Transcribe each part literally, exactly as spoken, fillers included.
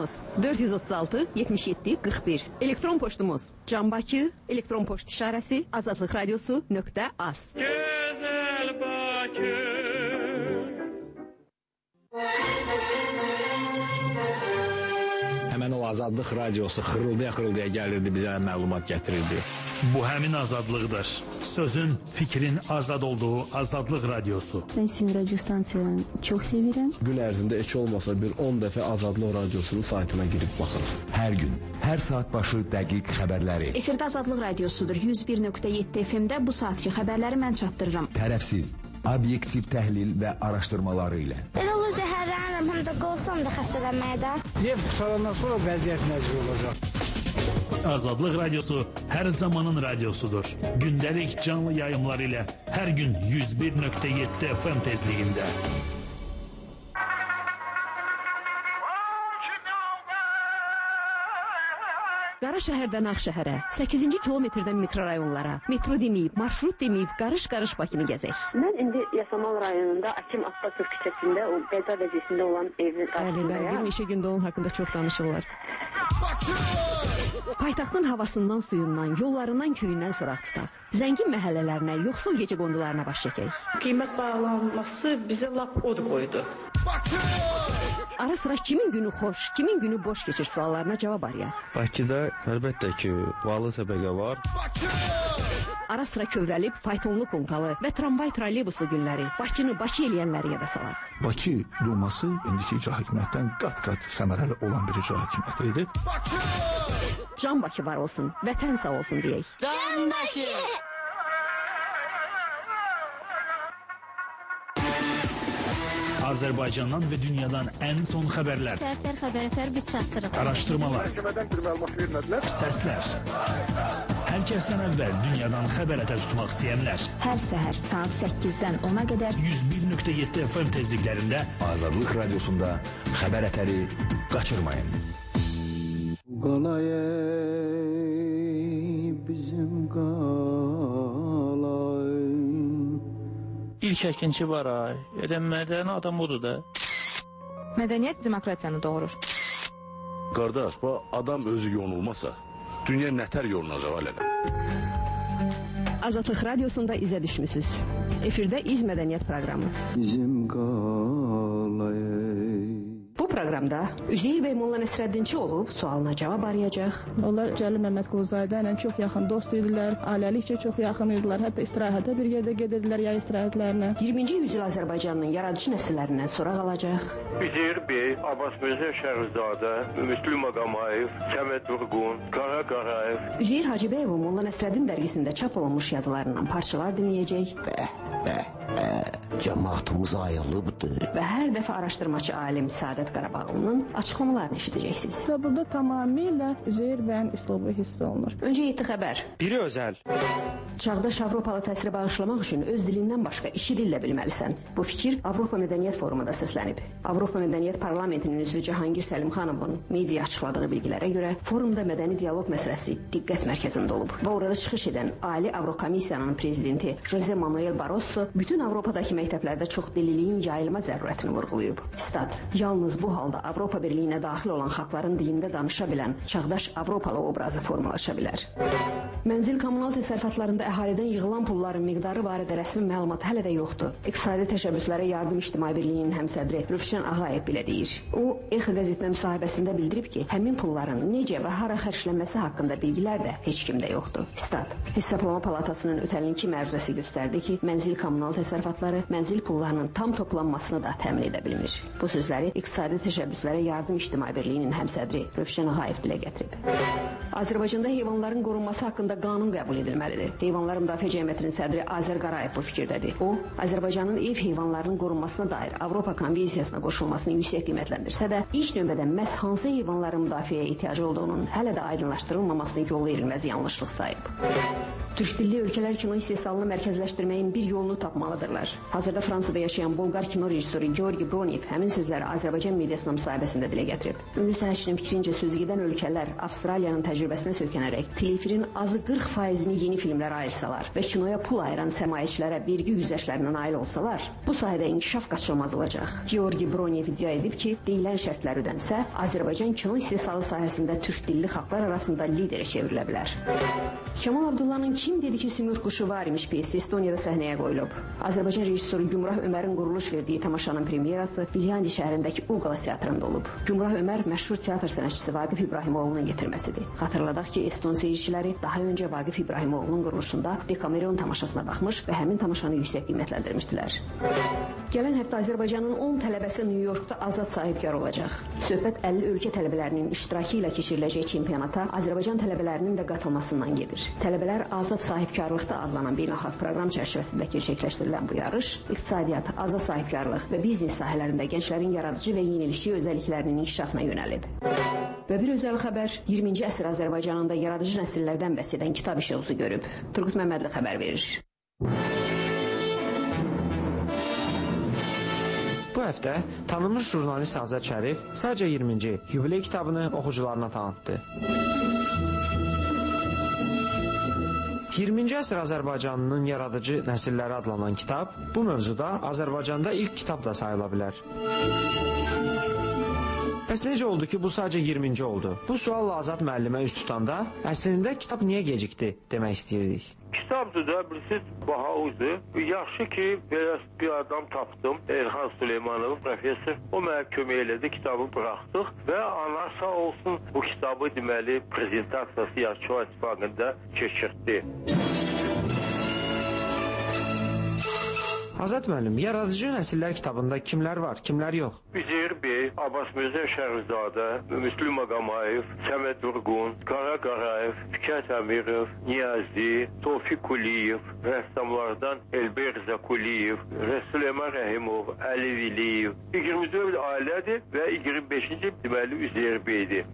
Telefonumuz dörd yüz otuz altı yetmiş yeddi qırx bir. Elektron poçtumuz canbakı, elektron poçt işarəsi azadlıq radiosu nöqtə az. Gözəl Bakı. Həmən o Azadlıq radiosu xırıldaya-xırıldaya gəlirdi, bizə məlumat gətirirdi. Bu həmin azadlıqdır. Sözün, fikrin azad olduğu Azadlıq radiosu. Ben sizin radyo stansiyalarını çok seviyorum. Gün ərzində heç olmasa bir on dəfə Azadlıq radiosunun saytına girib baxın. Hər gün, hər saat başı dəqiq xəbərləri. Efirdə Azadlıq radiosudur. yüz bir nöqtə yeddi F M-də bu saatki xəbərləri mən çatdırıram. Tərəfsiz, obyektiv təhlil və araşdırmaları ilə. Elə olur zəhərlənirəm, həm də qorxuram da xəstələnməyə də. Neft qutarandan sonra vəziyyət necə olacaq? Azadlıq radiosu hər zamanın radiosudur. Gündəlik canlı yayımlar ilə hər gün yüz bir nöqtə yeddi F M tezliyində. Qara şəhərdən Ağşəhərə, səkkizinci kilometrdən mikrorayonlara, metro deməyib, marşrut deməyib, qarış-qarış Bakını gəzək. Mən indi Yasamal rayonunda Akim Abbasov küçəsində o qəza vəziyyətində olan evin qarşısındayım. Bəli, bəli, bir neçə gündə onun haqqında çox danışırlar. Paytaxtın havasından, suyundan, yollarından, köyündən soraq tutaq. Zəngin məhəllələrinə, yoxsul gecə qondularına baş çəkək. Qiymət bağlanması bizə lap od qoydu. Ara sıra kimin günü xoş, kimin günü boş keçir suallarına cavab arayaq. Bakıda əlbəttə ki, varlı təbəqə var. Ara sıra kövrəlib, faytonlu konkalı və tramvay trolleybuslu günləri, Bakını Bakı eləyənləri yada salaq. Bakı Duması indiki icra hakimiyyətdən qat-qat səmərəli olan bir icra hakimiyyəti idi. Can Bakı var olsun, vətən sağ olsun deyək. Can Bakı! Azərbaycandan və dünyadan ən son xəbərlər. Sərsər xəbərlər biz çatdırıq. Araşdırmalar. Məhkəmədən bir məlumat vermədilər. Səslər. Hər kəsdən əvvəl dünyadan xəbər ətər tutmaq istəyənlər. Hər səhər saat səkkizdən ona qədər yüz bir nöqtə yeddi F M tezliklərində Azadlıq radiosunda xəbər ətəri qaçırmayın. Qalay bizim qalay. İlk əkinçi var ay. Elə mədəni adam odur da. Mədəniyyət demokratiyanı doğurur. Qardaş, bu adam özü yonulmasa, dünya nətər yolunacaq alələ? Azadlıq radiosunda izə düşmüsünüz. Efirdə İz Mədəniyyət proqramı. Bizim qalay. Bu proqramda Üzeyir bəy Molla Nəsrəddinçi olub sualına cavab arayacaq. Onlar Cəlil Məmmədquluzadə ilə çox yaxın dost idilər, ailəlikcə çox yaxın idilər, hətta istirahətə bir yerdə gedirdilər yay istirahətlərinə. iyirminci yüzyıl Azərbaycanının yaradıcı nəsillərindən soraq alacaq. Üzeyir bəy, Abbas Mirza Şəhrizadə, Müslüm Ağamayev, Səməd Vurğun, Qara Qarayev. Üzeyir Hacıbəyev Molla Nəsrəddin dərgisində çap olunmuş yazılarından parçalar dinləyəcək. Bəh, bəh, bəh, cəmaatımız ayılıbdır. Və hər dəfə araşdırmacı alim Səadət Qarabağlının açıqlamalarını eşidəcəksiniz. Və burada tamamilə Üzeyir bəyin üslubu hiss olunur. Öncə yeddi xəbər. Biri özəl. Çağdaş Avropalı təsiri bağışlamaq üçün öz dilindən başqa iki dillə bilməlisən. Bu fikir Avropa Mədəniyyət Forumunda səslənib. Avropa Mədəniyyət Parlamentinin üzvü Cahangir Səlimxanovun media açıqladığı bilgilərə görə forumda mədəni dialoq məsələsi diqqət mərkəzində olub. Və orada çıxış edən Ali Avrokomissiyanın prezidenti Jose Manuel Barroso bütün Avropadakı məktəblərdə çox dilliliyin yayılma zərurətini vurğulayıb. Stat, yalnız bu halda Avropa Birliyinə daxil olan xalqların dilində danışa bilən çağdaş Avropalı obrazı formalaşa bilər. Mənzil kommunal təsərrüfatlarında əhalidən yığılan pulların miqdarı barədə rəsmi məlumat hələ də yoxdur. İqtisadi təşəbbüslərə yardım İctimai Birliyinin həmsədri Rüfşən Ağayev belə deyir. O, Ex qəzetinə müsahibəsində bildirib ki, həmin pulların necə və hara xərclənməsi haqqında bilgilər də heç kimdə yoxdur. Stat, Hesablama Palatasının ötən ilki məruzəsi göstərdi ki, mənzil kommunal təsərrüfatları mənzil pullarının tam toplanmasını da təmin edə bilmir. Bu sözləri İqtisadi təşəbbüslərə yardım İctimai Birliyinin həmsədri Rüfşən Ağayev dilə gətirib. Azərbaycanda heyvanların qorunması haqqında qanun qəbul edilməlidir. Heyvanlar Müdafiə Cəmiyyətinin sədri Azər Qarayev bu fikirdədir. O, Azərbaycanın ev heyvanlarının qorunmasına dair Avropa Konvensiyasına qoşulmasını yüksək qiymətləndirsə də, ilk növbədə məhz hansı heyvanların müdafiəyə ehtiyacı olduğunun hələ də aydınlaşdırılmamasını yol verilməz yanlışlıq sayıb. Türk dilli ölkələr kino istehsalını mərkəzləşdirməyin bir yolunu tapmalıdırlar. Hazırda Fransada yaşayan Bolqar kino rejissoru Georgi Bronev həmin sözləri Azərbaycan mediasına müsahibəsində dilə gətirib. Ünlü sənətçinin fikrincə sözgedən ölkələr Avstraliyanın təcrübəsinə söykənərək teleefirin azı qırx faizini yeni filmlərə ayırsalar və kinoya pul ayıran səmayəçilərə vergi güzəştlərinə nail olsalar, bu sahədə inkişaf qaçılmaz olacaq. Georgi Bronev iddia edib ki, deyilən şərtlər ödənsə, Azərbaycan kino istehsalı sahəsində türk dilli xalqlar arasında liderə çevrilə bilər. Kemal Abdullah'ın Kim dedi ki Sümür quşu var imiş piyesi Estoniyada səhnəyə qoyulub. Azərbaycan rejissoru Gümrah Ömərin quruluş verdiyi tamaşanın premyerası Viljandi şəhərindəki Ugala teatrında olub. Gümrah Ömər məşhur teatr sənətçisi Vaqif İbrahimoğlu'nun getirməsidir. Xatırladaq ki, Eston seyirciləri daha öncə Vaqif İbrahimoğlu'nun quruluşunda Dekameron tamaşasına baxmış və həmin tamaşanı yüksək qiymətləndirmişdilər. Gələn həftə Azərbaycanın on tələbəsi New Yorkda azad sahibkar olacaq. Söhbət əlli ölkə tələbələrinin iştirakı ilə keçiriləcək çempionata Azərbaycan tələbələrinin də qatılmasından gedir. Tələbələr azad sahibkarlıqda adlanan beynəlxalq proqram çərçivəsində gerçəkləşdirilən bu yarış iqtisadiyyat, azad sahibkarlıq və biznes sahələrində gənclərin yaradıcı və yenilikçi özəlliklərinin inkişafına yönəlib. Və bir özəl xəbər iyirminci əsr Azərbaycanında yaradıcı nəsillərdən bəhs edən kitab işığı görüb. Turgut Məmmədli xəbər verir. Bu həftə tanınmış jurnalist Azad Şərif sadəcə iyirminci yubiley kitabını oxucularına tanıtdı. iyirminci əsr Azərbaycanının yaradıcı nəsilləri adlanan kitab bu mövzuda Azərbaycanda ilk kitab da sayıla bilər. Bəs necə oldu ki, bu sadəcə iyirminci oldu? Bu sualla Azad müəllimə üst tutanda əslində kitab niyə gecikdi demək istəyirdik. Kitabdır da, bilirsiniz, Bahauzdur. Yaxşı ki, belə bir adam tapdım, Elxan Süleymanov, professor. O mənə kömək elədi, kitabı buraxdıq və ana sağ olsun bu kitabı deməli prezentasiyası Yazıçılar İttifaqında keçirtdi. Azad müəllim, yaradıcı nəsillər kitabında kimlər var, kimlər yox? Üzeyir bəy, Abbas Mirzə Şərifzadə, Müslüm Ağamayev, Səməd Vurğun, Qara Qarayev, Fikət Əmirov, Niyazi, Tofiq Quliyev, rəssamlardan Elber Zakuliyev, Süleyman Rəhimov, Əli Viliyev. iyirmi dörd ailədir və iyirmi beşinci deməli Üzeyir bəydir.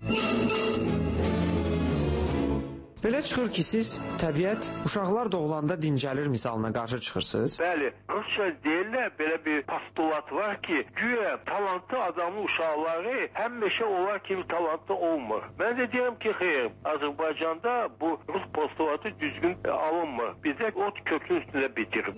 Belə çıxır ki, siz təbiət uşaqlar doğulanda dincəlir misalına qarşı çıxırsınız. Bəli, Rusça deyirlər, belə bir postulat var ki, güya talantlı adamın uşaqları həmişə onlar kimi talantlı olmur. Mən də deyirəm ki, xeyr, Azərbaycanda bu Rus postulatı düzgün alınmır. Bizə ot kökün üstündə bitirib.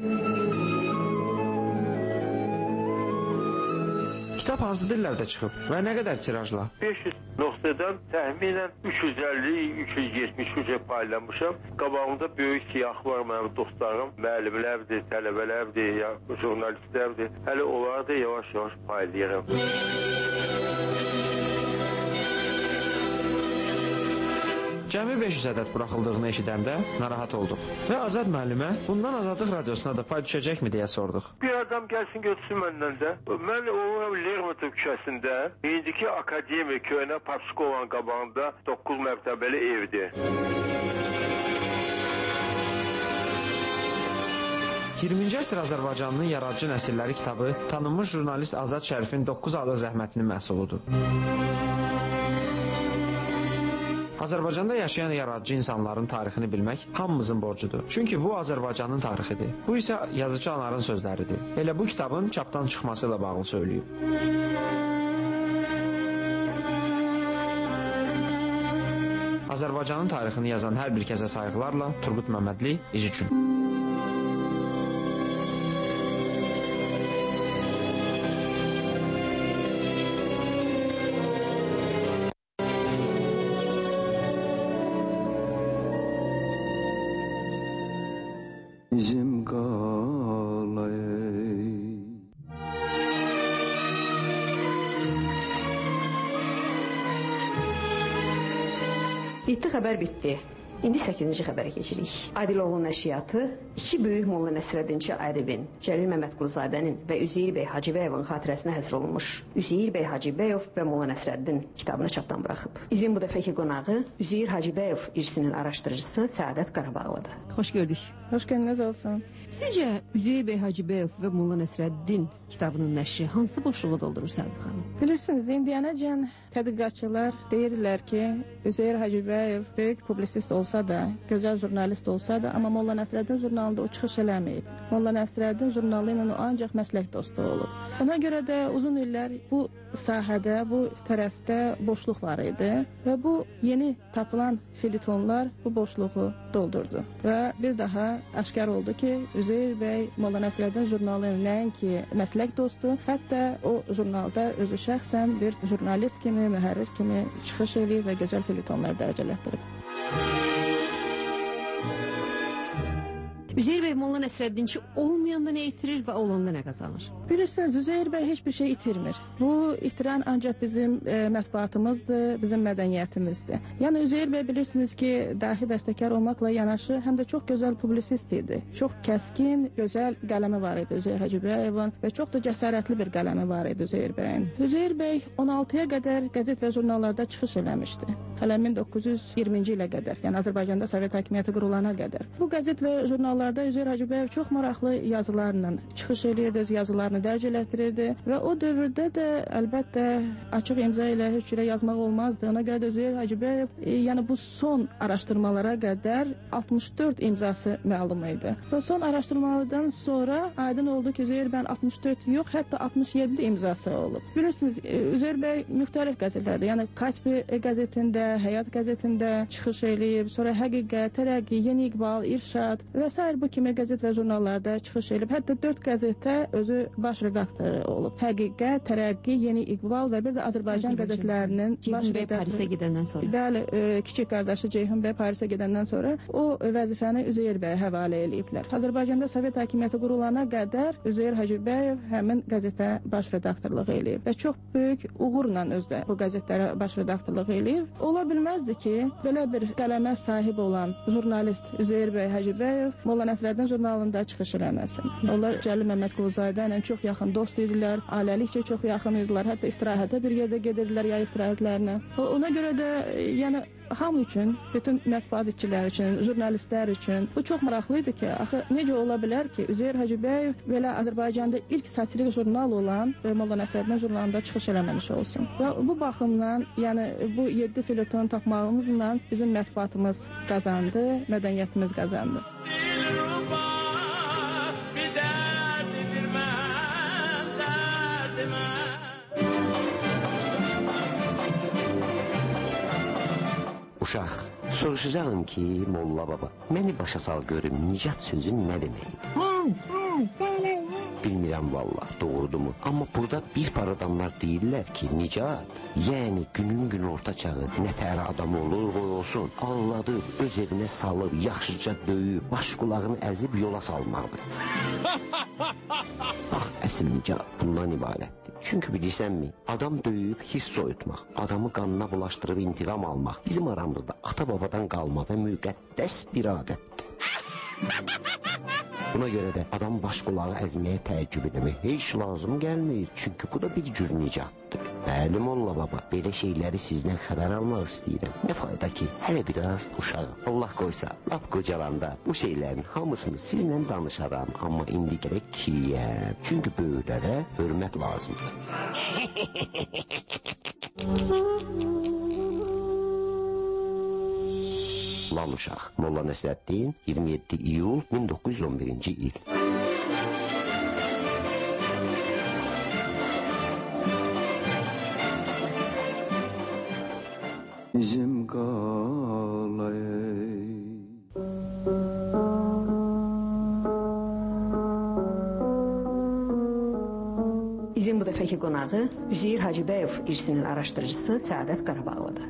Kitab hansı dillərdə çıxıb və nə qədər tirajla? beş yüz nöqtədən təxminən üç yüz əlli üç yüz yetmiş ücə paylamışam. Qabağımda böyük siyahlar mənim dostlarım, müəllimlərdir, tələbələrdir, jurnalistlərdir. Hələ onları da yavaş-yavaş paylayıram. Cəmi beş yüz ədəd buraxıldığını eşidəndə narahat olduq. Və Azad müəllimə bundan Azadlıq radiosuna da pay düşəcəkmi deyə sorduq. Bir adam gəlsin götürsün məndən də. Mən oluram Lermontov küçəsində, indiki akademiya köyünə Papskovanın qabağında doqquz mərtəbəli evdir. iyirminci əsr Azərbaycanının yaradıcı nəsilləri kitabı tanınmış jurnalist Azad Şərifin doqquz aylıq zəhmətinin məhsuludur. Azərbaycanda yaşayan yaradıcı insanların tarixini bilmək hamımızın borcudur. Çünki bu Azərbaycanın tarixidir. Bu isə yazıcı anarın sözləridir. Elə bu kitabın çapdan çıxması ilə bağlı söyləyib. Azərbaycanın tarixini yazan hər bir kəsə sayğılarla Turgut Məmmədli, İz üçün. Bizim qalay. Yeddi xəbər bitdi. İndi səkkizinci xəbərə keçirik. Adiloğlu nəşriyyatı iki böyük Molla Nəsrəddinçi ədibin, Cəlil Məmmədquluzadənin və Üzeyir bəy Hacıbəyovun xatirəsinə həsr olunmuş Üzeyir bəy Hacıbəyov və Molla Nəsrəddin kitabını çapdan buraxıb. İzin bu dəfəki qonağı Üzeyir Hacıbəyov irsinin araşdırıcısı Səadət Qarabağlıdır. Xoş gördük. Xoş gəldiniz olsun. Sizcə Üzeyir bəy Hacıbəyov və Molla Nəsrəddin kitabının nəşri hansı boşluğu doldurur Səadət xanım? Bilirsiniz, indiyənəcən tədqiqatçılar deyirlər ki, Üzeyir Hacıbəyev böyük publisist olsa da, gözəl jurnalist olsa da, amma Molla Nəsrəddin jurnalında o çıxış eləməyib. Molla Nəsrəddin jurnalı ilə o ancaq məslək dostu olub. Ona görə də uzun illər bu sahədə, bu tərəfdə boşluq var idi və bu yeni tapılan filitonlar bu boşluğu doldurdu. Və bir daha aşkar oldu ki, Üzeyir bəy Molla Nəsrəddin jurnalı nəinki məslək dostu, hətta o jurnalda özü şəxsən bir jurnalist kimi, mühərrir kimi çıxış eləyib və gözəl filitonlar dərəcələtdirib. Üzeyir bəy Molla Nəsrəddinçi olmayanda nə itirir və olanda nə qazanır? Bilirsiniz, Üzeyir bəy heç bir şey itirmir. Bu itirən ancaq bizim e, mətbuatımızdır, bizim mədəniyyətimizdir. Yəni Üzeyir bəy bilirsiniz ki, dahi bəstəkar olmaqla yanaşı həm də çox gözəl publisist idi. Çox kəskin, gözəl qələmi var idi Üzeyir Hacıbəyevin və çox da cəsarətli bir qələmi var idi Üzeyir bəyin. Üzeyir bəy on altıya qədər qəzet və jurnallarda çıxış eləmişdi. Hələ min doqquz yüz iyirminci ilə qədər, yəni Azərbaycanda Sovet hakimiyyəti qurulana qədər. Bu qəzet və jurnallarda Üzeyir Hacıbəyev çox maraqlı yazılarla çıxış eləyirdi, yazılarını dərc elətdirirdi və o dövrdə də əlbəttə açıq imza ilə heç cürə yazmaq olmazdı. Ona görə də Üzeyir Hacıbəyev e, yəni bu son araşdırmalara qədər altmış dörd imzası məlum idi. Və son araşdırmalardan sonra aydın oldu ki, Üzeyir bəyin altmış dörd yox, hətta altmış yeddi imzası olub. Bilirsiniz, Üzeyir bəy müxtəlif qəzetlərdə, yəni Kaspi qəzetində, Həyat qəzetində çıxış eləyib, sonra Həqiqət, Tərəqqi, Yeni İqbal, İrşad və s. bu kimi qəzet və jurnallarda çıxış eləyib. Hətta dörd qəzetdə özü baş redaktoru olub. Həqiqət, Tərəqqi, Yeni İqbal və bir də Azərbaycan qəzetlərinin baş redaktoru. Parisə gedəndən sonra. Bəli, e, kiçik qardaşı Ceyhun bəy Parisə gedəndən sonra o vəzifəni Üzeyir bəyə həvalə eləyiblər. Azərbaycanda Sovet hakimiyyəti qurulana qədər Üzeyir Hacıbəyev həmin qəzetə baş redaktorluq eləyib və çox böyük uğurla özdə bu qəzetlərə baş redaktorluq eləyib. Ola bilməzdi ki, belə bir qələmə sahib olan jurnalist Üzeyir bəy Hacıbəyev Molla Nəsrəddin jurnalında çıxış eləməsin. Onlar Cəlil Məmmədquluzadə ilə çox yaxın dost idilər, ailəlikcə çox yaxın idilər, hətta istirahətə bir yerdə gedirdilər, yay istirahətlərinə. Ona görə də, yəni hamı üçün, bütün mətbuat işçiləri üçün, jurnalistlər üçün bu çox maraqlı idi ki, axı necə ola bilər ki, Üzeyir Hacıbəyev belə Azərbaycanda ilk satirik jurnal olan Molla Nəsrəddin jurnalında çıxış eləməmiş olsun. Və bu baxımdan, yəni bu yeddi filiton tapmağımızla bizim mətbuatımız qazandı, mədəniyyətimiz qazandı. Uşaq, soruşacağım ki, Molla baba, məni başa sal görüm, nicat sözü nə deməkdir? Bilmirəm vallah, doğrudumu? Amma burada bir par adamlar deyirlər ki, nicat, yəni günün gün orta çağı, nətər adam olur, qoy olsun, alladıb, öz evinə salıb, yaxşıca döyüb, baş qulağını əzib yola salmaqdır. Bax, əsl nicat bundan ibarətdir. Çünki bilirsənmi, adam döyüb hiss soyutmaq, adamı qanına bulaşdırıb intiqam almaq bizim aramızda ata-babadan qalma və müqəddəs bir adətdir. Buna görə də adam baş qulağı əzməyə təəccüb eləmək heç lazım gəlmir, çünki bu da bir cür nicatdır. Bəli, Molla baba, belə şeyləri sizdən xəbər almaq istəyirəm. Nə fayda ki, hələ biraz uşağım. Allah qoysa, lap qocalanda bu şeylərin hamısını sizlə danışaram, amma indi gərək kiriyəm, çünki böyüklərə hörmət lazımdır. Lal uşaq, Molla Nəsrəddin, iyirmi yeddi iyul min doqquz yüz on birinci il. Bizim qalayı Bizim bu dəfəki qonağı Üzeyir Hacıbəyev irsinin araşdırıcısı Səadət Qarabağlıdır.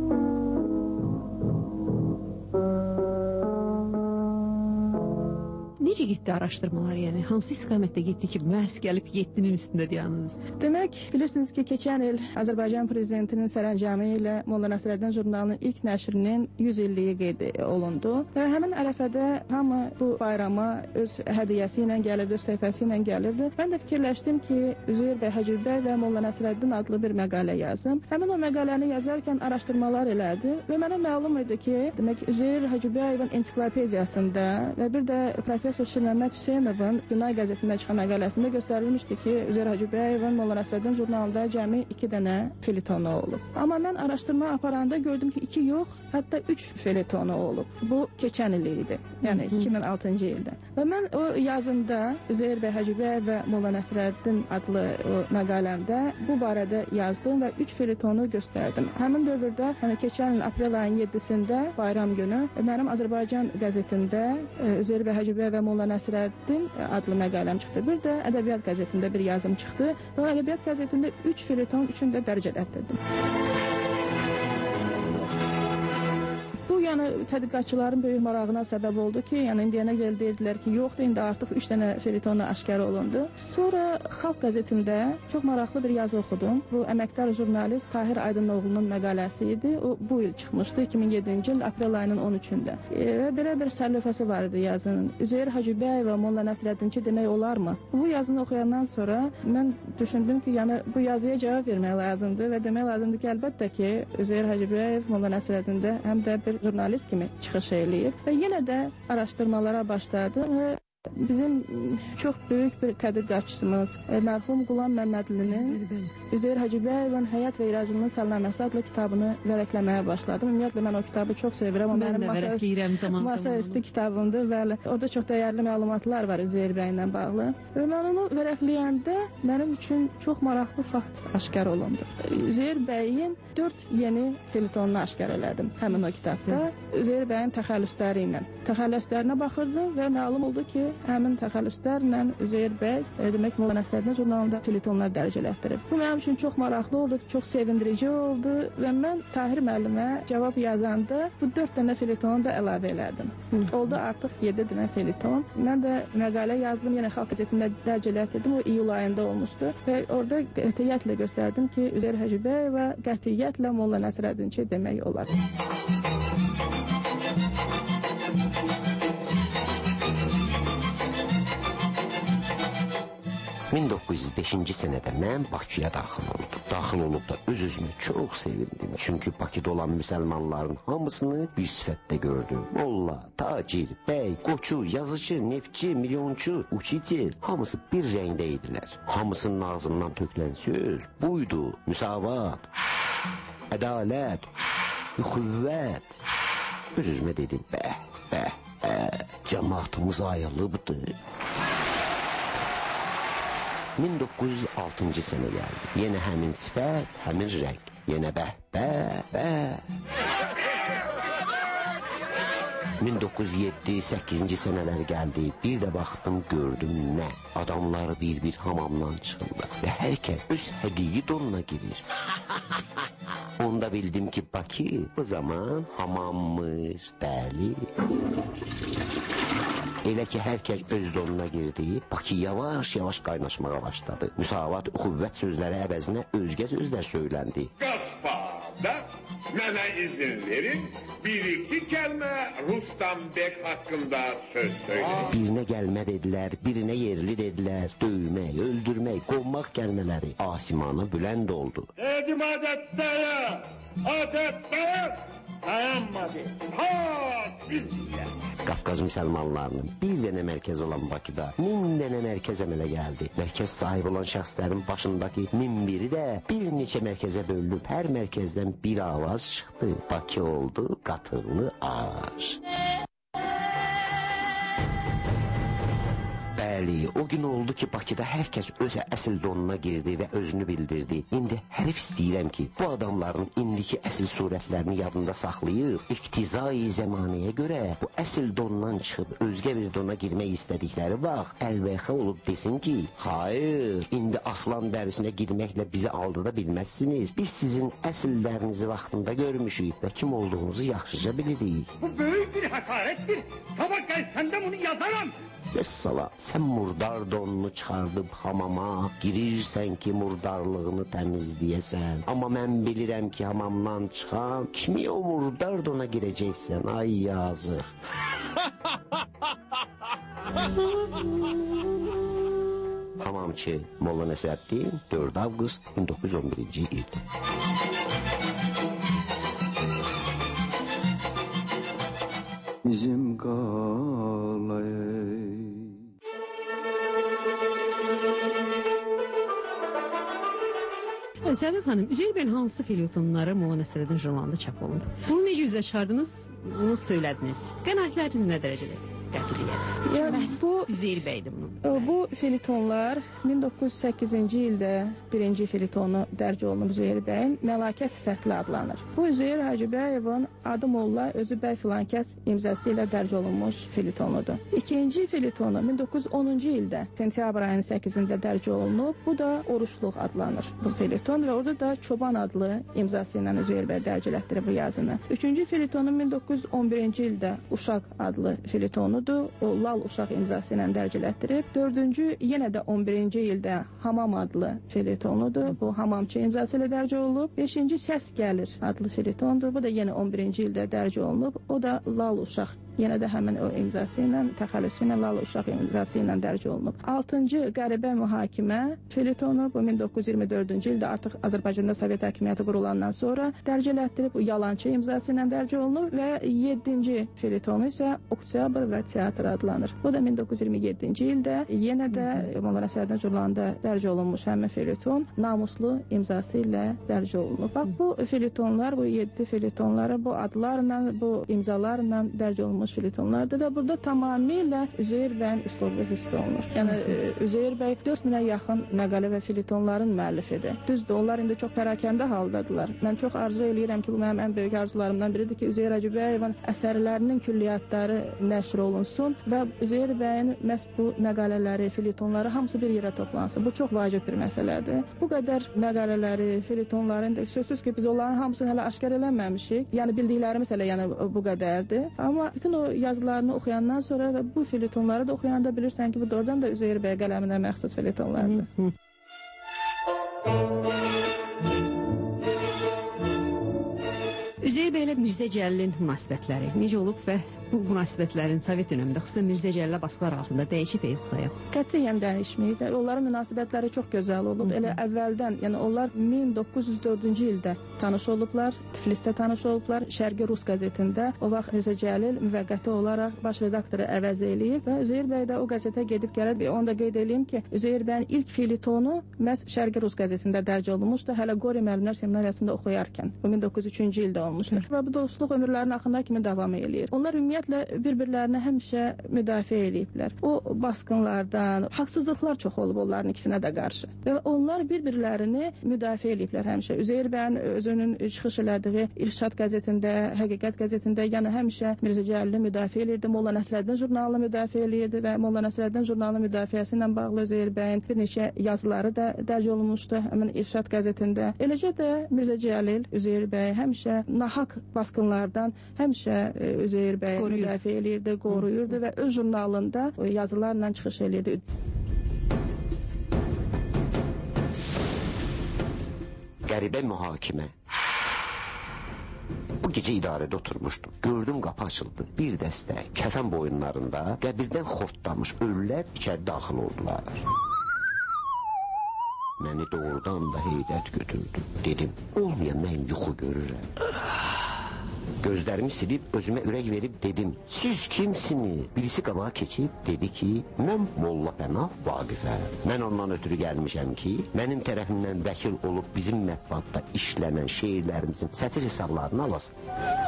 Necə getdi araşdırmalar, yəni? Hansı istiqamətdə getdi ki, məhz gəlib yeddinin üstündə dayanınız? Demək, bilirsiniz ki, keçən il Azərbaycan prezidentinin sərəncamı ilə Molla Nəsrəddin jurnalının ilk nəşrinin yüz illiyi qeyd olundu. Və həmin ərəfədə hamı bu bayrama öz hədiyyəsi ilə gəlirdi, öz təhfəsi ilə gəlirdi. Mən də fikirləşdim ki, Üzeyir bəy Hacıbəyev və Molla Nəsrəddin adlı bir məqalə yazdım. Həmin o məqaləni yazarkən araşdırmalar elədi və mənə məlum idi ki, demək, Üzeyir Hacıbəyevin ensiklopediyasında və bir də professor Xurşid Məmməd Hüseynovun Günay qəzetində çıxan məqaləsində göstərilmişdi ki, Üzeyir Hacıbəyovun Molla Nəsrəddin jurnalında cəmi iki dənə feletonu olub. Amma mən araşdırma aparanda gördüm ki, iki yox, hətta üç feletonu olub. Bu keçən il idi, yəni iki min altıncı ildə. Və mən o yazımda Üzeyir bəy Hacıbəyev və Molla Nəsrəddin adlı o məqaləmdə bu barədə yazdım və üç feletonu göstərdim. Həmin dövrdə, yəni keçən il aprel ayının yeddisində bayram günü mənim Azərbaycan qəzetində Üzeyir bəy Hacıbəyev və Molla Nəsrəddin adlı məqaləm çıxdı. Bir də Ədəbiyyat qəzetində bir yazım çıxdı və Ədəbiyyat qəzetində üç feleton üçün də dərəcələtdirdim. Bu, yəni tədqiqatçıların böyük marağına səbəb oldu ki, yəni indiyənə gəl deyirdilər ki, yoxdur, indi artıq üç dənə feletonu aşkar olundu. Sonra Xalq qəzetində çox maraqlı bir yazı oxudum. Bu, əməkdar jurnalist Tahir Aydınoğlu'nun məqaləsi idi. O, bu il çıxmışdı, iki min yeddinci il aprel ayının on üçündə. E, və belə bir sərlöfəsi var idi yazının. Üzeyir Hacıbəyev və Molla Nəsrəddinçi demək olarmı? Bu yazını oxuyandan sonra mən düşündüm ki, yəni bu yazıya cavab vermək lazımdır və demək lazımdır ki, əlbəttə ki, Üzeyir Hacıbəyev Molla Nəsrəddində həm də bir jurnalist kimi çıxış eləyir və yenə də araşdırmalara başladım və bizim çox böyük bir tədqiqatçımız mərhum Qulam Məmmədlinin Üzeyir Hacıbəyevin Həyat və İracılının Salnaməsi adlı kitabını vərəqləməyə başladım. Ümumiyyətlə mən o kitabı çox sevirəm. O mən mənim də vərəqləyirəm zaman masa üstü kitabımdır və orada çox dəyərli məlumatlar var Üzeyir bəylə bağlı. Və mən onu vərəqləyəndə mənim üçün çox maraqlı fakt aşkar olundu. Üzeyir bəyin dörd yeni felitonunu aşkar elədim həmin o kitabda. Üzeyir bəyin təxəllüsləri ilə. Təxəllüslərinə baxırdım və məlum oldu ki, həmin təxəllüslərlə Üzeyir bəy, e, demək Molla Nəsrəddin jurnalında felitonlar dərəcələtdirib. Bu mənim üçün çox maraqlı oldu, çox sevindirici oldu və mən Tahir müəllimə cavab yazanda bu dörd dənə feletonu da əlavə elədim. Hı. Oldu artıq yeddi dənə feleton. Mən də məqalə yazdım, yenə Xalq qəzetində dərəcələtdirdim, o iyul ayında olmuşdu və orada qətiyyətlə göstərdim ki, Üzeyir Hacıbəyevə qətiyyətlə Molla Nəsrəddinçi demək olar. min doqquz yüz beşinci sənədə mən Bakıya daxil oldum. Daxil olub da öz-özümü çox sevindim. Çünki Bakıda olan müsəlmanların hamısını bir sifətdə gördüm. Molla, tacir, bəy, qoçu, yazıcı, neftçi, milyonçu, uçici, hamısı bir rəngdə idilər. Hamısının ağzından tökülən söz buydu. Müsavat, ədalət, xüvvət. Öz-özümə dedim, bəh, bəh, bəh, cəmaatımız ayılıbdır. min doqquz yüz altıncı sənə gəldi. Yenə həmin sifət, həmin rəng. Yenə bəh, bəh, bəh. min doqquz yüz yeddi səkkizinci sənələri gəldi. Bir də baxdım, gördüm nə? Adamlar bir-bir hamamdan çıxırlar və hər kəs öz həqiqi donuna girir. Onda bildim ki, Bakı bu zaman hamammış, bəli. Elə ki, hər kəs öz donuna girdi, Bakı yavaş-yavaş qaynaşmağa başladı. Müsavat, xüvvət sözləri əvəzinə özgə sözlər söyləndi. Qasbada mənə izin verin, bir-iki kəlmə Rustam Bek haqqında söz söyləyin. Birinə gəlmə dedilər, birinə yerli dedilər, döymək, öldürmək, qovmaq kəlmələri asimana bülənd oldu. Dedim adətdəyə, adətdəyə dayanmadı. Ha, dinləyəm. Qafqaz müsəlmanlarının bir dənə mərkəz olan Bakıda min dənə mərkəz əmələ gəldi. Mərkəz sahibi olan şəxslərin başındakı min biri də bir neçə mərkəzə bölünüb, hər mərkəzdən bir avaz çıxdı. Bakı oldu qatırlı ağac. Bəli, o gün oldu ki, Bakıda hər kəs öz əsl donuna girdi və özünü bildirdi. İndi hərif istəyirəm ki, bu adamların indiki əsl surətlərini yadında saxlayıb, iqtizai zəmanəyə görə bu əsl dondan çıxıb özgə bir dona girmək istədikləri vaxt əlbəxə olub desin ki, hayır, indi aslan dərisinə girməklə bizi aldada bilməzsiniz. Biz sizin əsillərinizi vaxtında görmüşük və kim olduğunuzu yaxşıca bilirik. Bu böyük bir həqarətdir. Sabah qəzəndə bunu yazaram. Vəssala, sən murdar donunu çıxardıb hamama girirsən ki, murdarlığını təmizləyəsən. Amma mən bilirəm ki, hamamdan çıxan kimi o murdar dona girəcəksən, ay yazıq. Hamamçı Molla Nəsrəddin, dörd avqust min doqquz yüz on birinci il. Bizim qalay Səadət xanım, Üzeyir bəyin hansı felyetonları Molla Nəsrəddin jurnalında çap olunub? Bunu necə üzə çıxardınız? Bunu söylədiniz. Qənaətləriniz nə dərəcədə? Yəni, bu Üzeyir bəydir bunun. Bu felitonlar min doqquz yüz səkkizinci ildə birinci felitonu dərc olunub Üzeyir bəyin Məlakət sifətli adlanır. Bu Üzeyir Hacıbəyevin Adı Molla Özü bəy filankəs imzası ilə dərc olunmuş felitonudur. İkinci felitonu min doqquz yüz onuncu ildə sentyabr ayının səkkizində dərc olunub. Bu da Oruçluq adlanır bu feliton və orada da Çoban adlı imzası ilə Üzeyir bəy dərc elətdirib bu yazını. Üçüncü felitonu min doqquz yüz on birinci ildə Uşaq adlı felitonu o Lal Uşaq imzası ilə dərc elətdirib. Dördüncü, yenə də on birinci ildə Hamam adlı felitonudur. Bu Hamamçı imzası ilə dərc olunub. Beşinci Səs Gəlir adlı felitondur. Bu da yenə on birinci ildə dərc olunub. O da Lal Uşaq. Yenə də həmin o imzası ilə, təxəllüsü ilə Lal Uşaq imzası ilə dərc olunub. Altıncı Qəribə Mühakimə felitonu bu min doqquz yüz iyirmi dördüncü ildə artıq Azərbaycanda Sovet hakimiyyəti qurulandan sonra dərc elətdirib. Bu Yalançı imzası ilə dərc olunub və yeddinci felitonu isə Oktyabr və Teatr adlanır. Bu da min doqquz yüz iyirmi yeddinci ildə yenə də Molla Nəsrəddin jurnalında dərc olunmuş həmin feliton Namuslu imzası ilə dərc olunub. Bax, bu felitonlar, bu yeddi felitonları bu adlarla, bu imzalarla dərc olunmuş felitonlardır və burada tamamilə Üzeyir bəyin üslubu hiss olunur. Yəni Üzeyir bəy dörd minə yaxın məqalə və felitonların müəllifidir. Düzdür, onlar indi çox pərakəndə haldadılar. Mən çox arzu eləyirəm ki, bu mənim ən böyük arzularımdan biridir ki, Üzeyir Hacıbəyevin əsərlərinin külliyyatları nəşr olunsun və Üzeyir bəyin məhz bu məqalələri, felitonları hamısı bir yerə toplansın. Bu çox vacib bir məsələdir. Bu qədər məqalələri, felitonların da sözsüz ki, biz onların hamısını hələ aşkar eləməmişik. Yəni bildiklərimiz hələ yəni bu qədərdir. Amma bütün o yazılarını oxuyandan sonra və bu felitonları da oxuyanda bilirsən ki, bu doğrudan da Üzeyir bəy qələminə məxsus felitonlardır. Üzeyir bəylə Mirzə Cəlilin münasibətləri necə olub və bu münasibətlərin Sovet dönəmində xüsusən Mirzə Cəlilə baskılar altında dəyişib yoxsa yox? Qətiyyən dəyişməyib. Onların münasibətləri çox gözəl olub. Elə əvvəldən, yəni onlar min doqquz yüz dördüncü ildə tanış olublar, Tiflisdə tanış olublar. Şərqi Rus qəzetində o vaxt Mirzə Cəlil müvəqqəti olaraq baş redaktoru əvəz eləyib və Üzeyir bəy də o qəzetə gedib gəlib. Onu da qeyd edeyim ki, Üzeyir bəyin ilk felitonu məhz Şərqi Rus qəzetində dərc olunmuşdu. Hələ Qori müəllimlər seminariyasında oxuyarkən. Bu min doqquz yüz üçüncü ildə olmuşdur. Və bu dostluq ömürlərinin axırına kimi davam eləyir. Onlar ümumiyyətlə bir-birlərini həmişə müdafiə eləyiblər. O basqınlardan, haqsızlıqlar çox olub onların ikisinə də qarşı. Və onlar bir-birlərini müdafiə eləyiblər həmişə. Üzeyir bəyin özünün çıxış elədiyi İrşad qəzetində, Həqiqət qəzetində, yəni həmişə Mirzə Cəlili müdafiə eləyirdi. Molla Nəsrəddin jurnalını müdafiə eləyirdi və Molla Nəsrəddin jurnalının müdafiəsi ilə bağlı Üzeyir bəyin bir neçə yazıları da dərc olunmuşdu həmin İrşad qəzetində. Eləcə də Mirzə Cəlil, Üzeyir bəy həmişə nahaq basqınlardan həmişə Üzeyir bəy müdafiə eləyirdi, qoruyurdu və öz jurnalında yazılarla çıxış eləyirdi. Qəribə mühakimə. Bu gecə idarədə oturmuşdum. Gördüm qapı açıldı. Bir dəstə kəfən boyunlarında qəbirdən xortlamış ölülər içəri daxil oldular. Məni doğrudan da heydət götürdü. Dedim, olmayan mən yuxu görürəm. Gözlərimi silib, özümə ürək verib dedim, siz kimsiniz? Birisi qabağa keçib, dedi ki, mən Molla Pənah Vaqifəm. Mən ondan ötürü gəlmişəm ki, mənim tərəfimdən vəkil olub bizim mətbuatda işlənən şeirlərimizin sətir hesablarını alasın.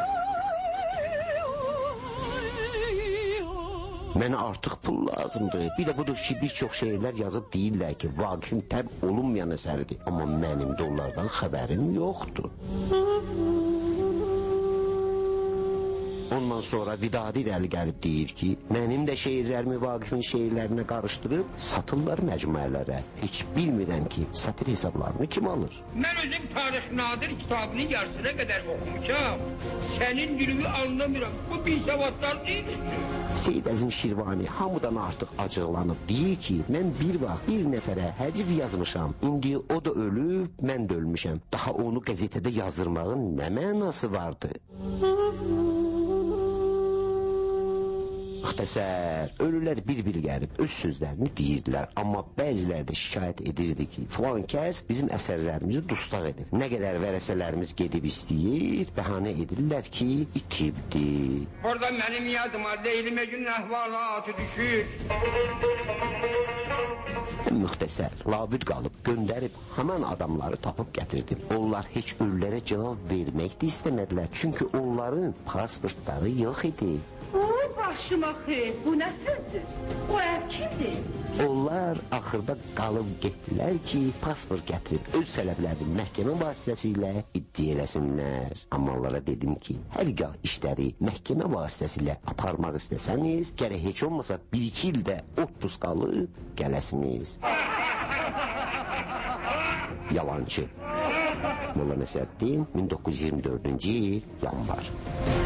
Mənə artıq pul lazımdır. Bir də budur ki, bir çox şeirlər yazıb deyirlər ki, Vaqifin təb olunmayan əsəridir. Amma mənim də onlardan xəbərim yoxdur. Ondan sonra Vidadi dəli gəlib deyir ki, mənim də şeirlərimi Vaqifin şeirlərinə qarışdırıb satırlar məcmuələrə. Heç bilmirəm ki, sətir hesablarını kim alır? Mən özüm Tarix Nadir kitabının yarısına qədər oxumuşam. Sənin dilini anlamıram. Bu bir savadlar deyil. Seyid Əzim Şirvani hamıdan artıq acıqlanıb deyir ki, mən bir vaxt bir nəfərə həcv yazmışam. İndi o da ölüb, mən də ölmüşəm. Daha onu qəzetədə yazdırmağın nə mənası vardı? Müxtəsər, ölülər bir-bir gəlib öz sözlərini deyirdilər, amma bəziləri də şikayət edirdi ki, filan kəs bizim əsərlərimizi dustaq edib. Nə qədər vərəsələrimiz gedib istəyir, bəhanə edirlər ki, itibdir. Orada mənim yadıma Leyli Məcnun əhvalatı düşür. Müxtəsər, labüd qalıb, göndərib, həmən adamları tapıb gətirdim. Onlar heç ölülərə cavab vermək də istəmədilər, çünki onların pasportları yox idi. Oy başıma xeyr, bu nə sözdür? O əv kimdir? Onlar axırda qalıb getdilər ki, pasport gətirib öz sələblərini məhkəmə vasitəsilə iddia eləsinlər. Amma onlara dedim ki, hər gah işləri məhkəmə vasitəsilə aparmaq istəsəniz, gərək heç olmasa bir-iki ildə otpus qalıb gələsiniz. Yalancı. Molla Nəsrəddin, min doqquz yüz iyirmi dördüncü il, yanvar.